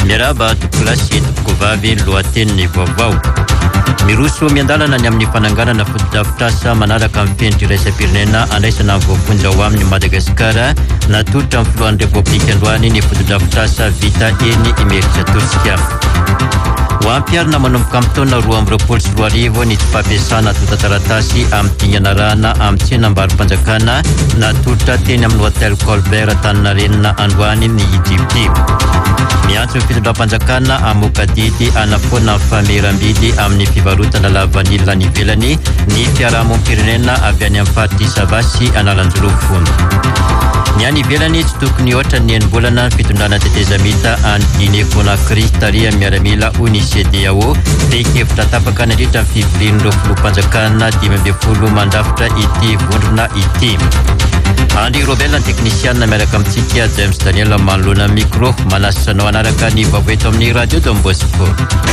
Miaraba tokolasy kovavy lohateny vaovao. Miroso miandalana ny amin'ny fananganana foto-drafitrasa manaraka amin'ny fenitry iraisam-pirenena andraisana voafonja ho amin'ny Madagasikara natolotra amin'ny filohan'ny Repoblika Androany ny foto-drafitrasa vita eny Imeritsiatosika. Ho ampiarina manomboka amin'ny taona 2024 ny tsy fampiasana tota-taratasy amin'ny dinganarahana amin'ny tsenam-barim-panjakana natolotra teny amin'ny hôtel Colbert Antaninarenina Androany ny Egypte. Miantso ny fitondram-panjakana amokadidy anafoana fameram-bidy amin'ny fivarotana lavanila ny ivelany ny fiarahamonim-pirenena avy any amin'ny faritra Savasy Analanjolofo. Ny any ivelany tsy tokony ohatra ny enimbolana ny fitondrana tetezamita any Guinée Conakry taria miaramila hoy CEDEAO feikevitra tapaka nandritra ny fivorian'ireo filoham-panjakana 12 mandrafitra ity vondrona ity. Andy Robel teknisiana miaraka amintsika James Daniel manoloana micro manasanao anaraka ny vaovao eto amin'ny radio Don Bosco.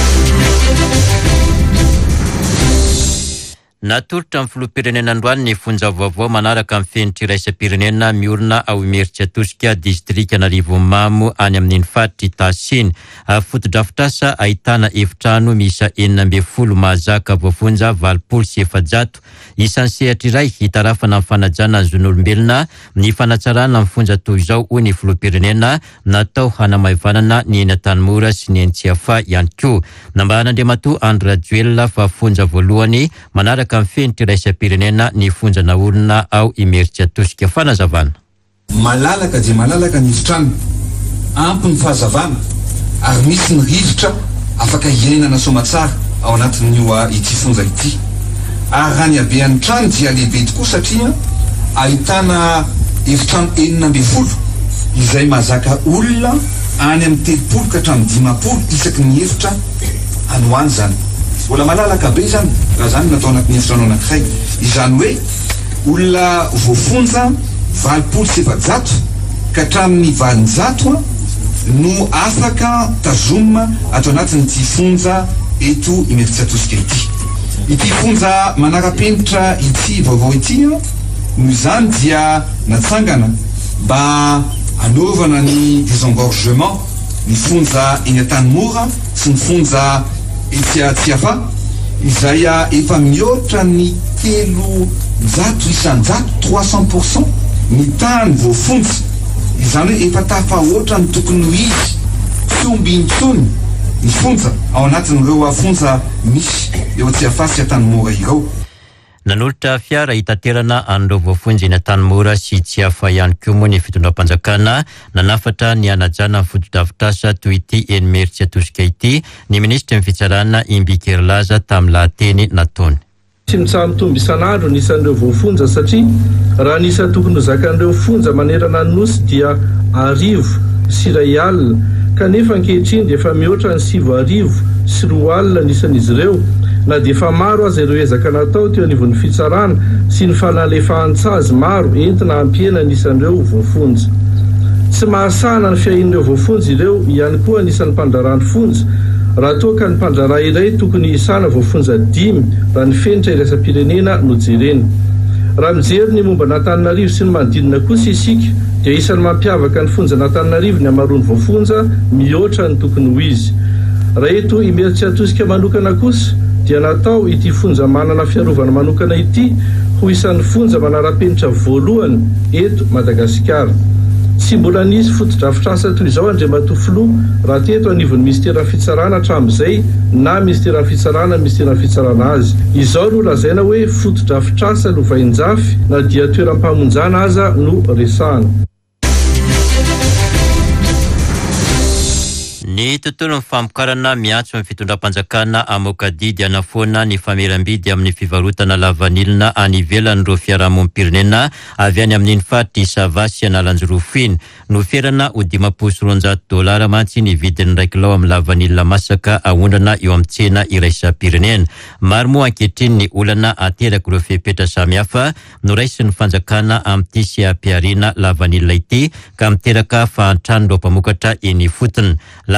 Natolotra amin'ny filoham-pirenena Androany ny fonja vaovao manaraka amin'ny fenitry iraisam-pirenena miorina ao Imeritsiatosika distrika Anarivomamo any amin'ny faritra Tasiny. Foto-drafitrasa ahitana efitrano miisa 40 mahazaka voafonja 700 isan'ny sehatra iray hitarafana amin'ny fanajana ny zon'olombelona ny fanatsarana amin'ny fonja toy izao hoy ny filoham-pirenena natao hanamaivanana ny eny an-tanimora sy ny eny Tsiafa ihany koa. Nambaran'Andriamatoa Andry Rajoelina fa fonja voalohany manaraka amin'ny fenitry iraisam-pirenena ny fonja naorina ao Imeritsiatosika. Fanazavana. Malalaka dia malalaka ny efitrano ampy ny fahazavana ary misy ny rivotra afaka iainana somatsara ao anatin'io ity fonja ity. Ary raha ny habean'ny trano dia lehibe tokoa satria ahitana efitrano 40 izay mahazaka olona any amin'ny 30 ka hatramin'ny 50 isaky ny efitra anoany zany. Mbola malalaka be zany raha zany natao anatin'ny efitrano anankiray. Izany hoe olona voafonja 700 ka hatramin'ny 200 no afaka tazomina atao anatin'ity fonja eto Imeritsiatosika ity. Ity fonja manara-penitra ity vaovao ity no izany dia natsangana mba anaovana ny désengorgement ny fonja eny an-tanimora sy ny fonja ety Tsiafa izay efa mihoatra ny 300% ny tany voafonja. Izany hoe efa tafahoatra ny tokony ho izy tsy omby intsony ny fonja ao anatin'ireo fonja misy eo Tsiafa sy an-tanimora ireo. Nanolotra fiara hitaterana an'ireo voafonja eny an-tanimora sy Tsiafa ihany koa moa ny fitondram-panjakana nanafatra ny anajana ny foto-drafitrasa toy ity eny Imeritsiatosika ity ny ministra ny fitsarana Imbikerlaza tamin'ny lahateny nataony. Tsy mitsaha-mitombo isan'andro ny isan'ireo voafonja satria raha ny isa tokony ho zakan'ireo fonja manerana ny nosy dia 10 sy 2 alina kanefa ankehitriny dia efa mihoatra ny 7 arivo sy 2 alina ny isan'izy ireo na dia efa maro aza ireo ezaka natao teo anivon'ny fitsarana sy ny fanalefahan-tsazy maro entina hampiena ny isan'ireo voafonja. Tsy mahasahana ny fiahin'ireo voafonja ireo ihany koa anisan'ny mpandrarany fonja raha toa ka ny mpandrara iray tokony isana voafonja 5 raha ny fenitra iraisam-pirenena no jerena. Raha mijery ny momba n'Antananarivo sy ny manodidina kosa isika dia isan'ny mampiavaka ny fonja n'Antananarivo ny amaroany voafonja mihoatra ny tokony ho izy. Raha eto Imeritsiatosika manokana kosa dia natao ity fonja manana fiarovana manokana ity ho isan'ny fonja manara-penitra voalohany eto Madagasikara. Tsy mbola nisy foto-drafitrasa toy izao Andriamatoa Filoha raha teto anivon'ny Ministeran'ny Fitsarana hatramin'izay na Ministeran'ny Fitsarana azy. Izao no lazaina hoe foto-drafitrasa lovain-jafy na dia toeram-pamonjana aza no resahana. Ny tontolo ny famokarana miantso amin'ny fitondram-panjakana amokadidy anafoana ny fameram-bidy amin'ny fivarotana lavanilina any ivelan'ireo fiarahamonim-pirenena avy any amin'ny faritra Savasy Analanjolofo iny. Noferana ho $500 mantsy ny vidiny 1 kilao amin'ny lavanilina masaka ahondrana eo amin'ny tsena iraisam-pirenena. Maro moa ankehitriny ny olana ateraka ireo fepetra samihafa no raisy ny fanjakana amin'ity sehampiariana lavanilina ity ka miteraka fahantrano ireo mpamokatra eny fotony.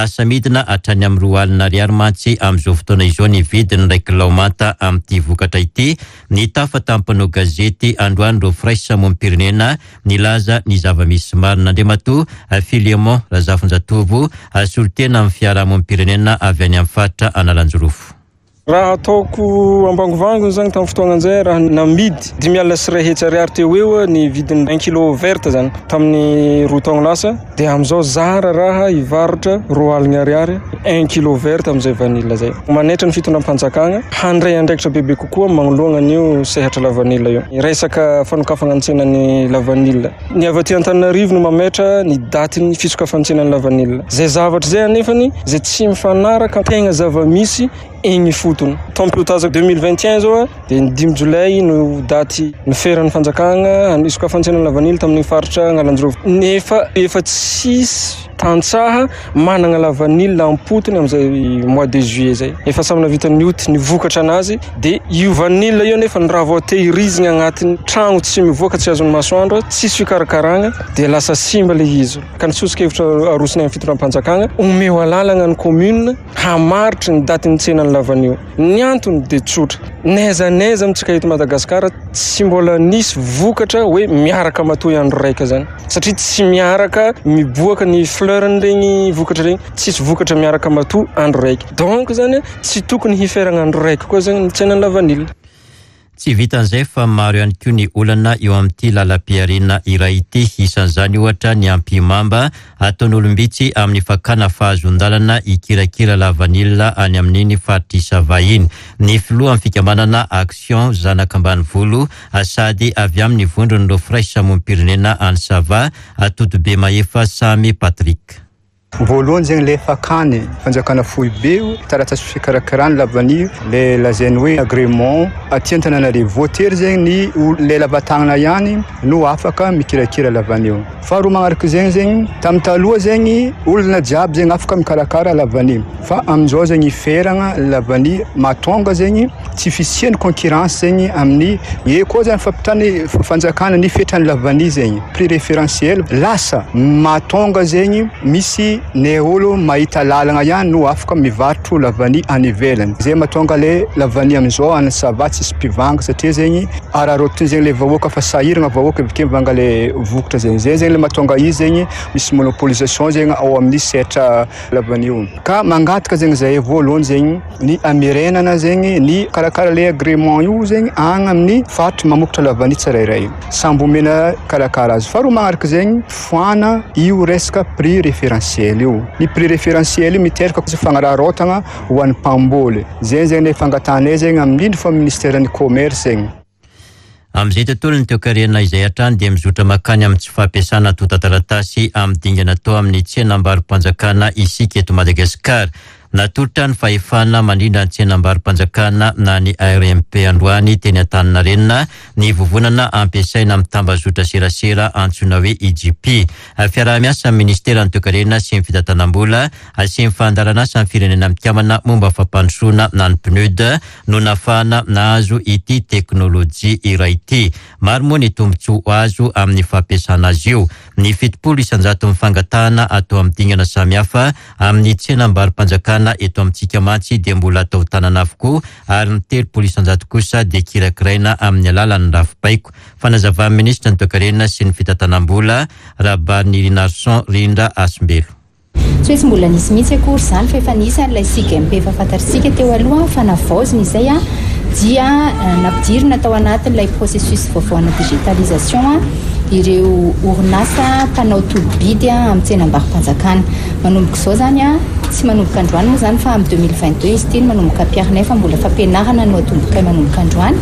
lasa midina hatrany amin'ny 2 alina ariary mantsy amin'izao fotoana izao ny vidiny 1 kilomata amin'ity vokatra ity. Ny tafatampanao gazety androany ro Fresh Monim-pirenena nilaza ny zava-misy marina Andriamatoa Filemon Razafinjatovo solitena amin'ny fiarahamonim-pirenena avy any amin'ny faritra Analanjorofo. Raha ataoko ambangovango zany tamin'ny fotoana an'izay raha namidy 5 alina sy 3 ariary teo eo ny vidiny 1 kilo verte zany tamin'ny 2 taona lasa, dia amin'izao zara raha ivarotra 2 alina ariary 1 kilo verte amin'izay vanilla zay. Manaitra ny fitondram-panjakana handray andraikitra bebe kokoa magnoloana an'io sehatra la vanilla io. Resaka fanokafana antsenan'ny la vanilla. Ny avy aty Antananarivo no mametra ny datin'ny fisokafantsenan'ny la vanilla. Zay zavatra zay anefany zay tsy mifanaraka tegna zava-misy egny fotony. Taom-pihotaza 2021 zao dia ny 5 Jolay no daty ny feran'ny fanjakana isokafantsenan'ny la vanilla tamin'ny faritra Analanjorofo. Nefa efa tsisy tantsaha manana la vanilla ampotony amin'izay mois de juillet zay. Efa samina vitany août ny vokatra anazy, dia io vanilla io nefa ny raha vao tehirizina agnatin'ny tragno tsy mivoaka tsy azon'ny masoandro, tsisy fikarakarana, dia lasa simba le izy. Ka nitsosika-hevitra arosina amin'ny fitondram-panjakana omeo alalana ny commune hamaritry ny datin'ny tsenan'ny la vanilla. Ny antony dia tsotra, neza amintsika eto Madagasikara tsy mbola nisy vokatra hoe miaraka matoy andro raika zany, satria tsy miaraka miboaka ny fleuren'regny vokatra regny, tsisy vokatra miaraka matoy andro raika. Donc zany tsy tokony hiferagna andro raika koa zany ny tsenan'ny la vanilla. Tsy vitan'izay fa maro ihany koa ny olana eo amin'ity lalam-piarina iray ity, isan'izany ohatra ny ampimamba ataon'olombitsy amin'ny fakana fahazon-dalana ikirakira la vanilla any amin'iny faritra Isavahiny. Ny filohan'ny fikambanana Action Zanaka Ambanivolo sady avy amin'ny vondron'ireo Fresh Monim-pirenena any Sava Totobe Maefa Samy Patrick. Voalohany zegny le fakany fanjakana foibe taratasy fikarakarany la vanille le lazainy hoe agrément aty Antananarivo. Voatery zegny ny le lava-tagnana ihany no afaka mikirakira la vanille. Faharoa magnaraka zegny tamin'ny taloha zegny olona jiaby zegny afaka mikarakara la vanille, fa amin'izao zegny feragna la vanille mahatonga zegny tsy fisian'ny concurrence zegny amin'ny koa zany fampitany fanjakana ny fetrany la vanille zegny prix référentiel lasa mahatonga zegny misy ny olo mahita lalagna ihany no afaka mivarotro la vanille any ivelany. Zay mahatonga le la vanille amin'izao any Sava tsisy mpivanga satria zegny ararotiny zegny le vahoaka fa sahiragna vahoaka avike mivanga le vokatra zegny. Zay zegny le mahatonga izy zegny misy monopolisation zegny ao amin'ny setra la vanille. Ka mangataka zegny zay voalohany zegny ny amirenana zegny ny karakara le agrément io zegny agny amin'ny faritra mamokatra la vanille tsirairay sambo mena karakara azy. Faharoa magnaraka zegny foana io resaka prix référentiel io. Ny prix référentiel io miteraka sy fagnararotagna ho an'ny mpamboly. Zay zegny le fangatanay zegny amindrindra fa ministèran'ny commerce zegny. Amin'izay tontolo ny teokarena izay hatrany dia mizotra makany amin'ny tsy fampiasana tonta-taratasy amin'ny dingana atao amin'ny tsenam-barim-panjakana isika eto Madagasikara. Natolotra ny fahefana mandrindra ny tsenam-barim-panjakana na ny ARMP androany teny Antaninarenina ny vovonana ampiasaina amin'ny tambazotra serasera antsoina hoe IGP. Fiaraha-miasa amin'ny ministera ny toekarena sy ny fitantanam-bola sy ny fandaran'asa ny firenena mikamana momba fampandrosoana na ny PNUD no nafahana nahazo ity teknôlôjia iray ity. Maro moa ny tombotsoa azo amin'ny fampiasana azy io. Ny 700 mifangatahana atao amin'ny dingana samihafa amin'ny tsenam-barim-panjakana eto amintsika mantsy dia mbola atao tanana avokoa ary ny 300 kosa dia kirakiraina amin'ny alalan'ny rafipaiko. Fanazavan'ny ministra ny toekarena sy ny fitantanam-bola Rabany Rinarson Rinda Asimbelo. Tsy hoe tsy mbola nisy mihitsy akory zany fa efa nisy an'ilay CGMP efa fantatritsika teo aloha fa navaoziny izay dia nampidirina tao anatin'ilay processus vaovaona digitalisation ireo orinasa mpanao tolobidy amin'ny tsenam-barim-panjakana. Manomboka izao zany tsy manomboka androany moa zany fa amin'ny 2022 izy ity no manomboka ampiarina fa mbola fampianarana no atomboka manomboka androany.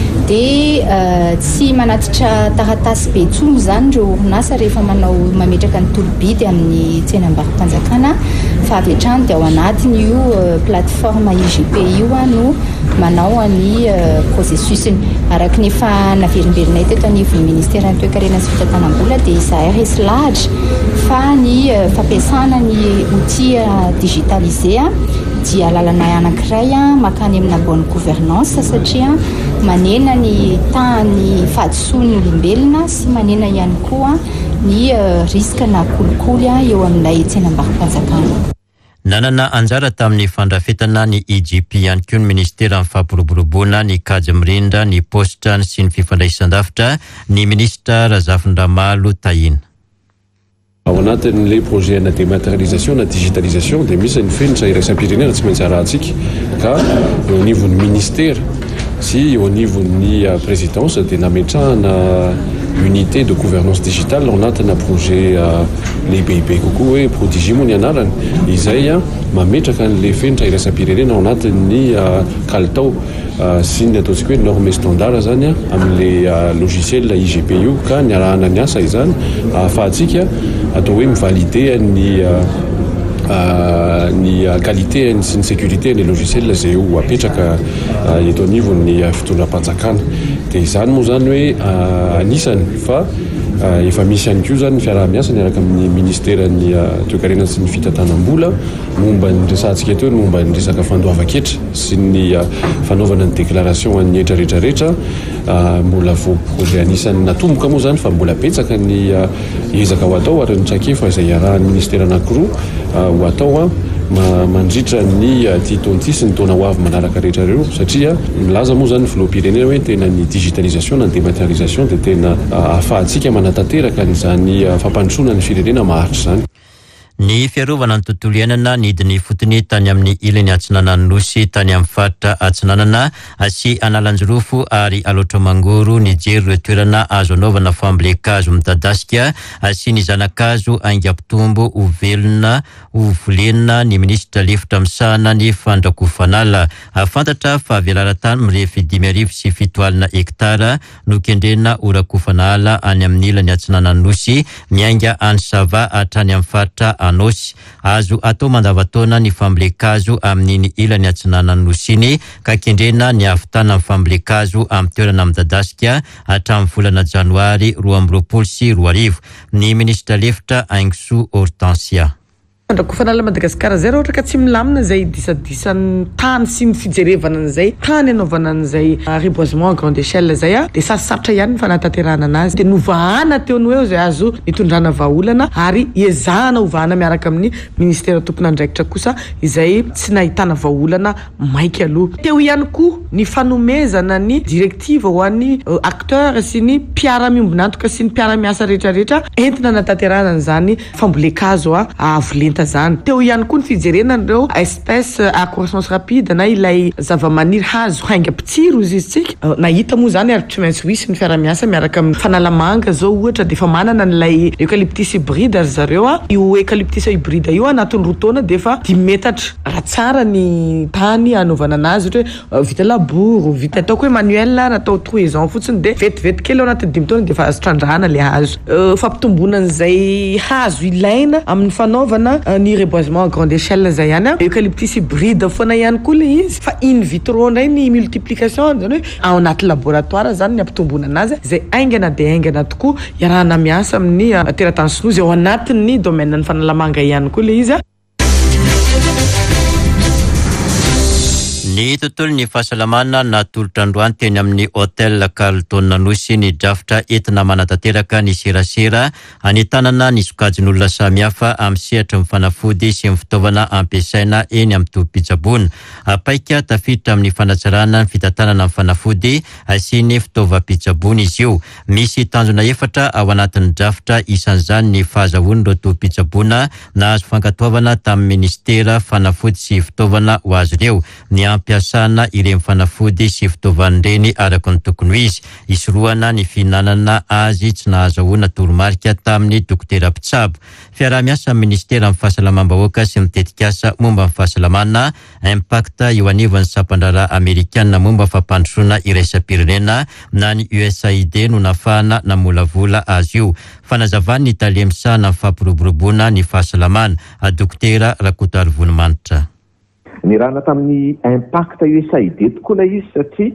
Dia tsy manatitra taratasy be intsony zany ireo orinasa rehefa mametraka ny tolobidy amin'ny tsenam-barim-panjakana fa avy hatrany dia ao anatiny io plateforme IGP io no manao ny processusny araka ny efa naverimberinay teto anivon'ny ministera ny toekarena sy fitantanam-bola dia izahay resy lahatra fa ny fampiasana ny outil digitalisé dia lalana anankiray makany amina bonne gouvernance satria manena ny tany fahadisoan'ny olombelona sy manena ihany koa ny riska na kolikoly eo amin'ilay tsenam-barim-panjakana. nanana anjara tamin'ny fandrafetana ny EGP ihany koa ny ministera amin'ny fampiroboroboana ny kajy mirindra ny posta sy ny fifandraisan-davitra ny ministra Razafindramalo Tahina. Ao anatin'ilay projet na dématérialisation na digitalisation dia misy ny fenitra iraisam-pirenena tsy maintsy arahantsika ka eo anivon'ny ministera sy eo anivon'ny présidence dia nametrahana unité de gouvernance digitale ao anatina projet lehibehibe kokoa hoe Prodigy moa ny anarany izay mametraka n'ilay fenitra iraisam-pirenena ao anatin'ny kalitao sy ny ataontsika hoe norme standard zany amin'ilay logiciel IGPU ka ny arahana ny asa izany ahafahantsika atao hoe mivalide ny qualité sy ny sécurité ny logiciel zay ho apetraka eto anivon'ny fitondram-panjakana dia izany moa zany hoe anisany fa efa misy ihany koa zany ny fiaraha-miasa niaraka amin'ny ministeran'ny toe-karena sy ny fitantanam-bola momba ny resantsika eto momba ny resaka fandoava-ketra sy ny fanaovana ny déclaration an'ny hetra rehetrarehetra mbola vao projet anisany natomboka moa zany fa mbola betsaka ny ezaka ho atao ary ny trakefa izay iarahan'ny ministera anankiroa ho atao mandritra ny titonty sy ny taona ho avy manaraka rehetra reo satria milaza moa zany filoham-pirenena hoe tena ny digitalisation na ny dématérialisation dia tena ahafahantsika manatanteraka n'izany fampandrosoana ny firenena maharitra zany. Ny fiarovana ny tontolo iainana nidiny fotony tany amin'ny ilany atsinanany nosy tany amin'ny faritra atsinanana sy analanjirofo ary aloatra mangoro nijery ireo toerana azo anaovana fambolekazo midadasika sy ny zanakazo aingam-pitombo ho velona ho volenina ny ministra lefitra misahana ny fandrakofanala fantatra fa velara-tany mirefy 5,7 hektara no kendrena orakofanala any amin'ny ilany atsinanany nosy miainga any sava hatrany amin'ny faritra anosy azo atao mandavataona ny fambolekazo amin'ny ilany atsinanany nosiny ka kendrena ny ahavitana ny fambolekazo amin'ny toerana midadasika hatramin'ny volana janoary 2024 ny ministra lefitra Aingso Hortensia. Fandrakofanala Madagasikara zay raha ohatra ka tsy milamina zay disadisany tany sy ny fijerevana an'izay tany anaovana an'izay reboisement grande échelle zay dia sarosarotra ihany ny fanatanterahana anazy dia novahana teo ny hoe zay azo nitondrana vahaolana ary iezahana ovahana miaraka amin'ny ministera tompony andraikitra kosa izay tsy nahitana vahaolana maika aloha. Teo ihany koa ny fanomezana ny directive ho an'ny acteur sy ny mpiara-miombonantoka sy ny mpiara-miasa rehetrarehetra entina natanterahana an'izany fambolekazo avolenta zany. Teo ihany koa ny fijerenana ireo espèce à croissance rapide na ilay zavamaniry hazo haingam-pitsiro izy tsika nahita moa zany ary tsy maintsy hoisy ny fiara-miasa miaraka amin'ny fanalamanga zao ohatra dia efa manana n'ilay eucalyptus hybride ary zareo io eucalyptus hybride io anatin'ny roa taona dia efa 10 metatra raha tsara ny tany anaovana anazy ohatra vita labour vita atao hoe manuel natao trouaison fotsiny dia vetivety kely ao anatin'ny 10 taona dia efa azo trandrahana le hazo fampitomboana an'izay hazo ilaina amin'ny fanaovana ny reboisement grande échelle zay ihany eucalyptus hybride foana ihany koa le izy fa in vitro ndray ny multiplication zany hoe ao anaty laboratoire zany ny ampitomboana anazy zay aingana dia aingana tokoa iarahana miasa amin'ny teratany sinozy ao anatin'ny domaine ny fanalamanga ihany koa le izy. Ny tontolo ny fahasalamana natolotra androany teny amin'ny hôtel Carlton Nosy ny drafitra entina manatanteraka ny serasera anitanana ny sokajin'olona samihafa amin'ny sehatra mifanafody sy ny fitaovana ampiasaina eny amin'ny tompom-pitsaboana. Apaika tafiditra amin'ny fanatsarana ny fitantanana amin'ny fanafody sy ny fitaovam-pitsaboana izy io. Misy tanjona efatra ao anatin'ny drafitra isan'izany ny fahazahoana ireo tompom-pitsaboana na azo fankatoavana tamin'ny ministera fanafody sy fitaovana ho azy ireo. Ny ampiasana ireny fanafody sy fitaovan'ireny araka ny tokony ho izy. Isorohana ny fihinanana azy tsy nahazahoana toromarika tamin'ny dokotera Mpitsabo. Fiaraha-miasa ministera amin'ny fahasalamam-bahoaka sy mitetikasa momba amin'ny fahasalamana impact eo anivon'ny sampandrara Amerikanina momba fampandrosoana iraisam-pirenena na ny USAID no nafahana namolavola azy io. Fanazavany ny talemisana amin'ny fampiroboroboana ny fahasalamana dokotera Rakoto Vonomanitra. Ny rahana tamin'ny impact USAID tokoa ilay izy satria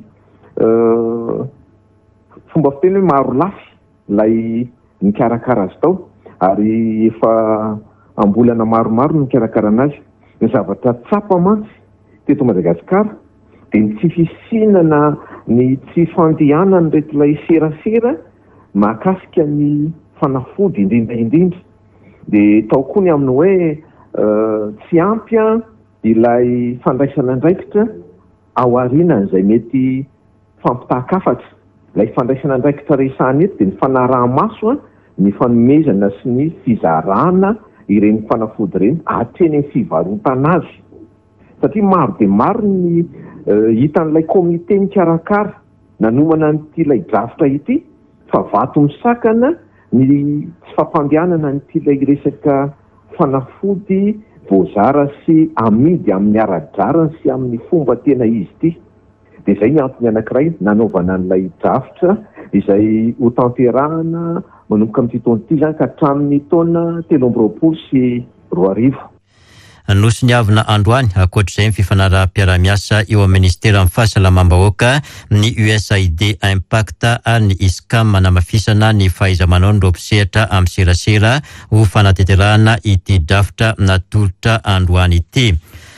fomba fiteny hoe maro lafy ilay nikarakara azy tao ary efa ambolana maromaro no nikarakara anazy. Ny zavatra tsapa mantsy teto Madagasikara dia ny tsy fisinana ny tsy fandehanana reto ilay serasera mahakasika ny fanafody indrindra dia tao koa ny amin'ny hoe tsy ampy ilay fandraisana andraikitra ao arinan'izay mety fampitahakafatra. Ilay fandraisana andraikitra resahana eto dia ny fanaraha-maso ny fanomezana sy ny fizarana ireny fanafody ireny hatreny ny fivarotana azy. Satria maro dia maro ny hitan'ilay komite mikarakara nanomana nyity ilay drafitra ity fa vato misakana ny tsy fampandehanana nyity ilay resaka fanafody voazara sy amidy amin'ny ara-drarany sy amin'ny fomba tena izy ity. Dia izay ny antony anankiray nanaovana n'ilay drafitra izay ho tanterahana manomboka amin'ity taona ity izany ka hatramin'ny taona 2020 sy 2021. Nosy ny avina androany akoatr'izay ny fifanaraha-piaramiasa eo amin'ny ministera amin'ny fahasalamam-bahoaka ny USAID Impact ary ny ISCAM manamafisana ny fahaiza-manao ny rompisehatra amin'ny serasera ho fanateterahana ity drafitra natolotra androany ity.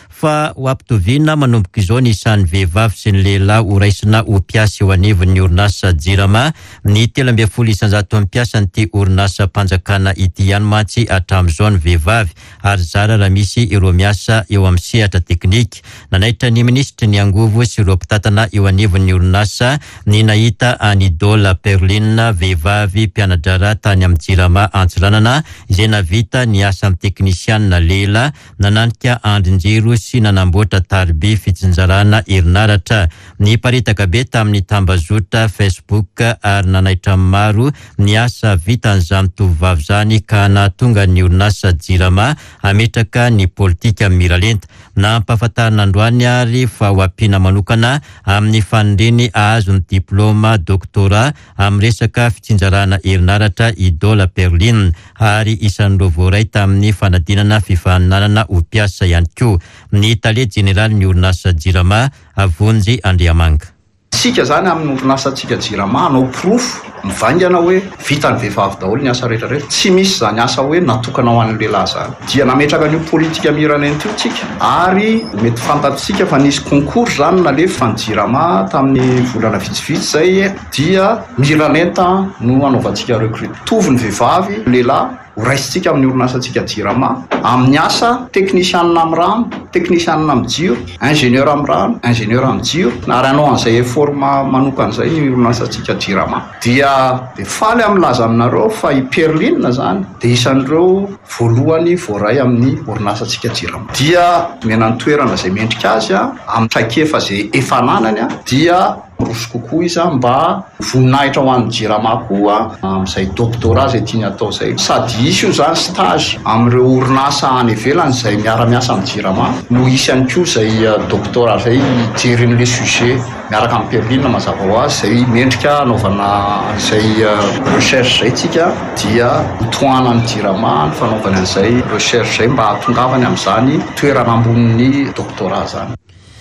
Fa ho ampitoviana manomboka izao ny isan'ny vehivavy sy ny lehilahy ho raisina ho mpiasa eo anivon'ny orinasa Jirama ny 13 isanjato mpiasa nyity orinasa mpanjakana ity ihany mantsy hatramin'izao ny vehivavy ary zara raha misy ireo miasa eo amin'ny sehatra teknika. Nanaitra ny ministry ny angovo sy ireo mpitatana eo anivon'ny orinasa ny nahita any Dola Perlina vehivavy mpianadrara tany amin'ny Jirama Antsiranana izay navita ny asa amin'ny teknisianina lela nananika andrinjiro sy nanamboatra tarby fitsinjarana herinaratra. Ny paritaka be tamin'ny tambazotra Facebook ary nanaitra maro ny asa vitan'izany tovovavy zany ka nahatonga ny orinasa Jirama ametraka ny politika miralenta. Nampahafantarina androany ary fa ho ampiana manokana amin'ny fanindreny ahazo ny diplôma doktora amin'ny resaka fitsinjarana herinaratra i Dola Perlin ary isan'ireo voaray tamin'ny fanadinana fifaninanana ho mpiasa ihany koa. Ny tale jeneraly ny orinasa Jirama Avonjy Andriamanga. Sika zany amin'ny orinasantsika Jirama anao proof mivaingana hoe vitan'ny vehivavy daholo ny asa rehetra rehetra. Tsy misy zany asa hoe natokana ho an'ny lehilahy zany. Dia nametraka ny politika miranento tsika ary mety fantatsika fa nisy concours zany nalefa ny Jirama tamin'ny volana vitsivitsy zay dia miranenta no anaovantsika recrute. Tovy ny vehivavy, lehilahy ho raisitsika amin'ny orinasantsika Jirama amin'ny asa teknisianina amin'ny rano, teknisianina amin'ny jiro, ingénieur amin'ny rano, ingénieur amin'ny jiro ary anao an'izay forma manokan'izay ny orinasantsika Jirama. Dia faly amin'ny laza aminareo fa i Perlina zany dia isan'ireo voalohany voaray amin'ny orinasantsika Jirama. Dia mena ny toerana izay mendrika azy amin'ny traikefa izay efa nanany dia roso kokoa izy mba voninahitra ho an'ny Jirama koa amin'izay doktora izay tiany atao izay. Sady isy io zany stage amin'ireo orinasa any ivelany izay miara-miasa amin'ny Jirama no isy ihany koa izay doktora izay jeren'le sujet miaraka amin'ny Perlina mazava ho azy izay mendrika anaovana izay recherche izay tsika dia toana ny Jirama ny fanaovana an'izay recherche izay mba hatongavany amin'izany toerana ambonin'ny doktora zany.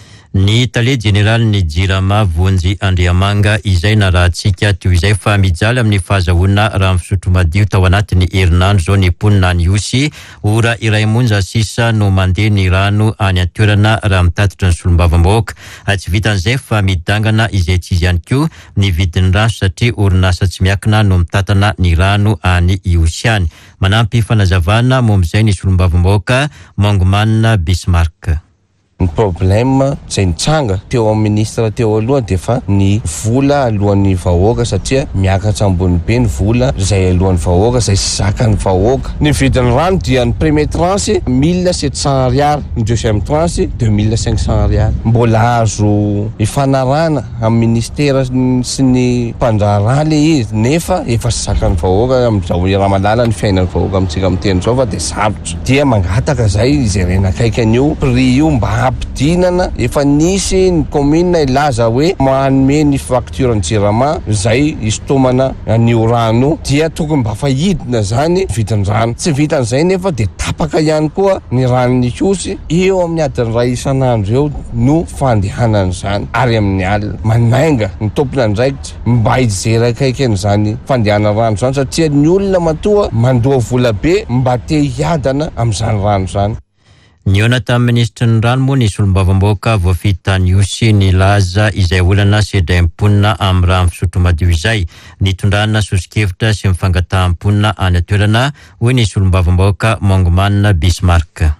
Ny tale jeneraly ny Jirama Avonjy Andriamanga izay narahantsika teo izay fa mijaly amin'ny fahazahoana raha misotro madio tao anatin'ny herinandro zao ny mponina ny Osy ora iray monja sisa no mandeha ny rano any an-toerana raha mitatitra ny solombavambahoaka. Tsy vitan'izay fa midangana izay tsy izy ihany koa ny vidin'ny rano satria orinasa tsy miakina no mitatana ny rano any Osy any. Manampy fanazavana mom'izay ny solombavambahoaka Mangomanina Bismarck. Ny problème izay nitsanga teo amin'ny ministra teo aloha dia fa ny vola alohan'ny vahoaka satria miakatra ambony be ny vola izay alohan'ny vahoaka izay sy zakan'ny vahoaka. Ny vidin'ny rano dia ny premier tranche 1700 ariary, ny deuxième tranche 2500 ariary. Mbola azo ifanarana amin'ny ministera sy ny mpandraharaha le izy nefa efa sy zakan'ny vahoaka amin'izao ramalala ny fiainan'ny vahoaka amintsika amin'ny teny zao fa dia sarotra. Dia mangataka izay izay renakaikany io prix io mba ampidinana. Efa nisy ny commune ilaza hoe manome ny facture ny Jirama izay istomana ny rano dia tokony mba fahidina zany vidin'ny rano. Tsy vitan'izay nefa dia tapaka ihany koa ny ranon'ny Osy eo amin'ny adiny ray isan'andro eo no fandehanana zany ary amin'ny alina manainga ny tompona ndraikitra mba hijery akaikany zany fandehana rano zany satria ny olona matoa mandoa vola be mba te hiadana amin'izany rano zany. Niona tamin'ny ministry ny rano moa ny solombavambahoaka voafita ny Osy ny laza izay olana sedra imponina amin'ny raha misotro madio izay. Nitondrana sosikevitra sy mifangataham-ponina any an-toerana hoy ny solombavambahoaka Mangomanina Bismarck.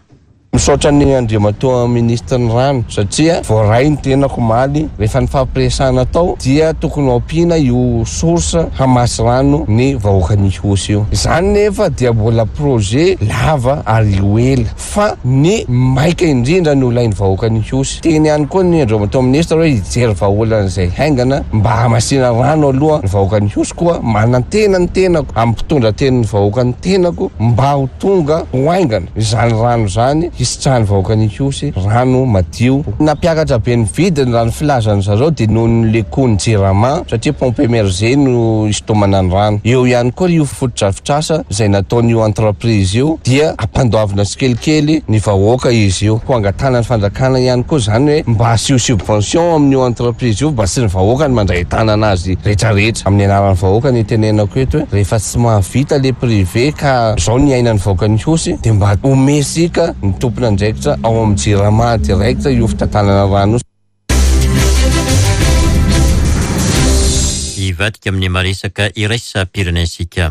misaotra ny andriamatoa ministra ny rano satria voaray ny tenako maly rehefa ny fampiresana tao dia tokony ampiana io source hamasy rano ny vahoakany Ihosy io. Izany nefa dia mbola projet lava ary ela fa ny maika indrindra ny olainy vahoakany Ihosy. Teny ihany koa ny andriamatoa ministra hoe hijery vahaolana izay haingana mba hamasina rano aloha ny vahoakany Ihosy koa manantena ny tenako amin'ny mpitondra teny ny vahoakany tenako mba ho tonga ho haingana izany rano zany hisitrahany vahoakany Ihosy rano madio. Nampiakatra be ny vidiny raha ny filazany zareo dia noho ny lekony Jirama satria pompe émergé no isotomana ny rano. Eo ihany koa io fotodrafitrasa izay nataon'io entreprise io dia ampandoavina tsikelikely ny vahoaka izy io. Ho angatana ny fanjakana ihany koa zany hoe mba asio subvention amin'io entreprise io mba sy ny vahoaka ny mandray tanana azy rehetrarehetra. Amin'ny anaran'ny vahoaka ny tenenako eto hoe rehefa tsy mahavita le privé ka zao ny ainan'ny vahoakany Ihosy dia mba omesika ny tompona andraikitra ao amin'ny Jirama direct io fitantanana rano. Ivadika amin'ny maresaka iraisam-pirenensika.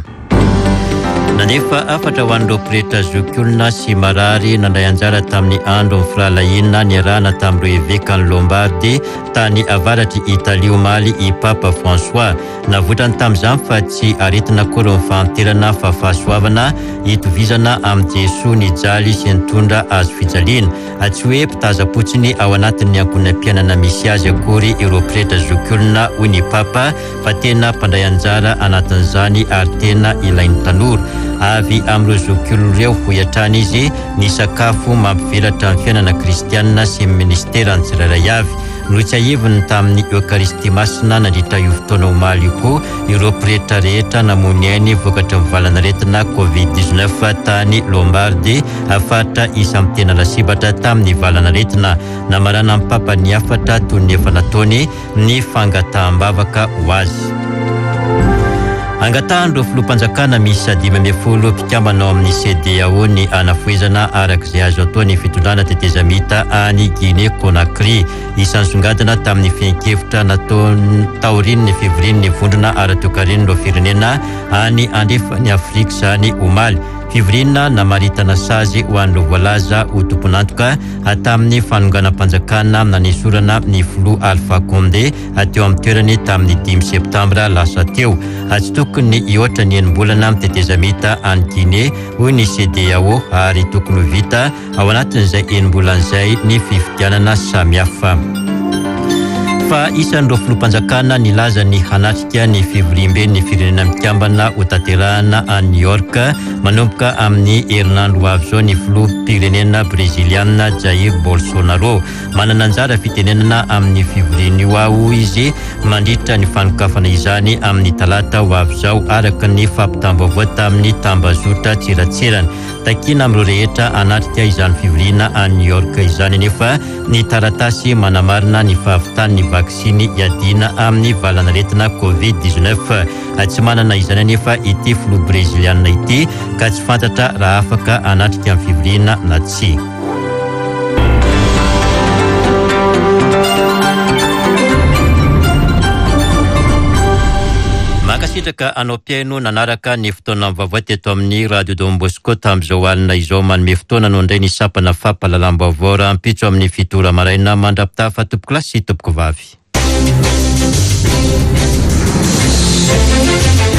Nanefa afatra ho an'ireo mpirehetra zokiolona sy marary nandray anjara tamin'ny andro ny firalahiana niarahana tamin'ireo évêque ny Lombardy tany avaratry Italia omaly i Papa François. Navotrany tamin'izany fa tsy aretina kory ny fahanterana fa fahasoavana hitovizana amin'ny Jesosy ny jaly sy nitondra azo fijaliana. Tsy hoe mpitazapotsiny ao anatin'ny ankonam-piainana misy azy akory ireo mpirehetra zokiolona hoy ny Papa fa tena mpandray anjara anatin'izany ary tena ilainy tanora. Avy amin'ireo zokiolona ireo ho hiatrana izy ny sakafo mampivelatra ny fiainana kristianina sy ministera ny tsirairay avy. Notsaiviny tamin'ny Eucharistie masina nandritra io fotoana omaly io koa ireo mpirehetra rehetra namony ainy vokatra mivalana aretina Covid-19 tany Lombardy afatra isa amin'ny tena lasibatra tamin'ny valana aretina. Namarana amin'ny Papa ny afatra toy ny efa nataony ny fangataham-bavaka ho azy. Angatahany filoham-panjakana misy 510 mpikambana ao amin'ny CEDEAO ny anafoezana arak'izay azo atao ny fitondrana tetezamita any Guinée Conakry. Isan'ny songadina tamin'ny fiankevitra nataony taoriny ny février ny vondrona ara-toekariny ireo firenena any andrefany Afrika zany omaly. Fivrina namaritana sazy ho an'ireo voalaza ho tompon'antoka tamin'ny fanonganam-panjakana nanesorana ny filoha Alpha Condé teo amin'ny toerany tamin'ny 5 septambra lasa teo. Tsy tokony hihoatra ny enim-bolana mitetezamita any Guinée hoy ny CEDEAO ary tokony vita ao anatin'izay enim-bolan'izay ny fifidianana samihafa. Fa isan'ireo filoham-panjakana nilaza ny hanatrika ny fevrier ny firenena mikambana ho tanterahana a New York manomboka amin'ny herinandro ho avy zao ny filoham-pirenena breziliana Jair Bolsonaro. Manana anjara fitenenana amin'ny fevrier ao izy mandritra ny fanokafana izany amin'ny talata ho avy zao araka ny fampitam-baovao tamin'ny tambazotra tseratserana. Takina amin'ireo rehetra anatrika izany fivrina a New York izany nefa ny taratasy manamarina ny fahavitan'ny vaksiny iadina amin'ny valana aretina Covid-19. Tsy manana izany nefa ity filoha breziliana ity ka tsy fantatra raha afaka anatrika amin'ny fivrina na tsy. Makasitraka anao piaino nanaraka ny fotoana vaovao teto amin'ny Radio Don Bosco tamin'izao alina izao manome fotoana no indray ny sapana fampahalalam-baovao rahampitso amin'ny fitora maraina mandrapitafa tompoko lahy sy tompoko vavy.